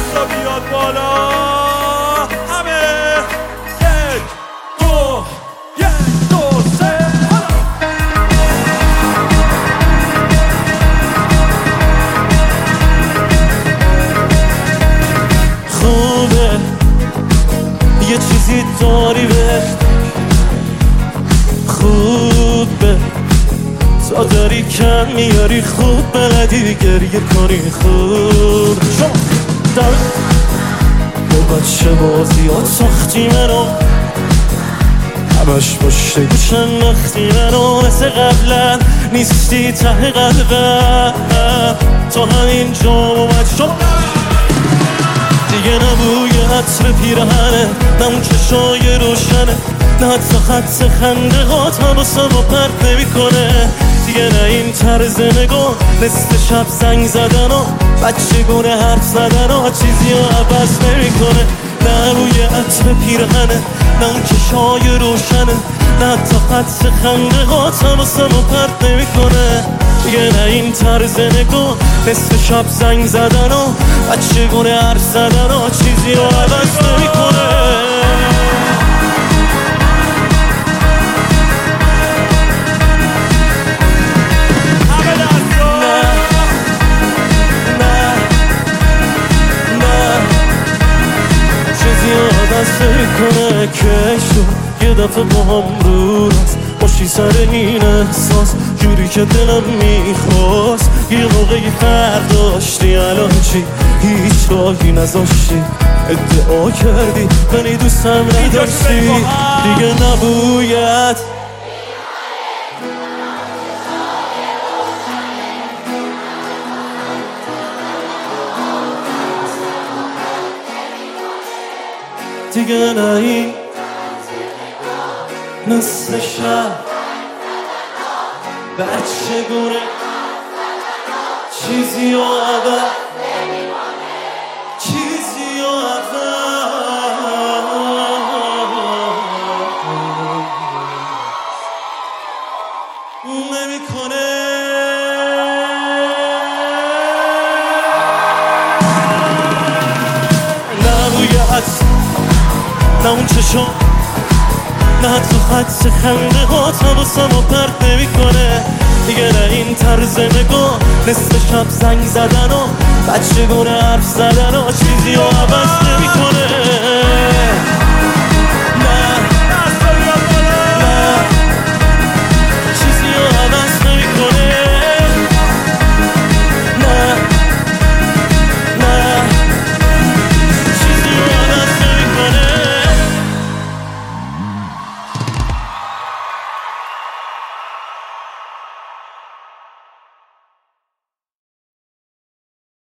دستا بیاد بالا همه. یک دو سه خوبه یه چیزی داری به خوبه تا داری کم میاری خوب بلدی گریه کنی خوب در با بچه بازی ها ساختی منو همش پشت گوشم وقتی منو مثل قبلا نیستی ته قلبم تا همین جا اومد شد دیگه نبوی عطر پیرهنه نه اون چشای روشنه نه حتی خط خنده هات حواسم رو پرت نمیکنه دیگه نه این طرز نگاه نصف شب زنگ زدن و بچه گونه حرف زدن و چیزی رو عوض نمیکنه نه بوی عطر پیرهنه نه اون چشای روشنه نه حتی خط خنده هات حواسم رو پرت نمیکنه دیگه نه این طرز نگاه نصف شب زنگ زدن و بچه گونه حرف زدن و چیزی رو عوض نمیکنه. کنه که شد یه دفعه با هم رو راست باشی سر این احساس جوری که دلم میخواست یه موقعی فرق داشتی الان چی هیچ راهی نذاشتی ادعا کردی منی دوستم نداشتی دیگه نبوید دیگه نه این نصف شب بچه گونه چیزی و عوض چیزی و عوض نمیکنه. نه اون چشم نه حتی خط خنده هات حواسم رو پرت نمیکنه دیگه نه این طرز نگاه نصف شب زنگ زدن و بچه گونه حرف زدن و چیزی رو عوض نمیکنه.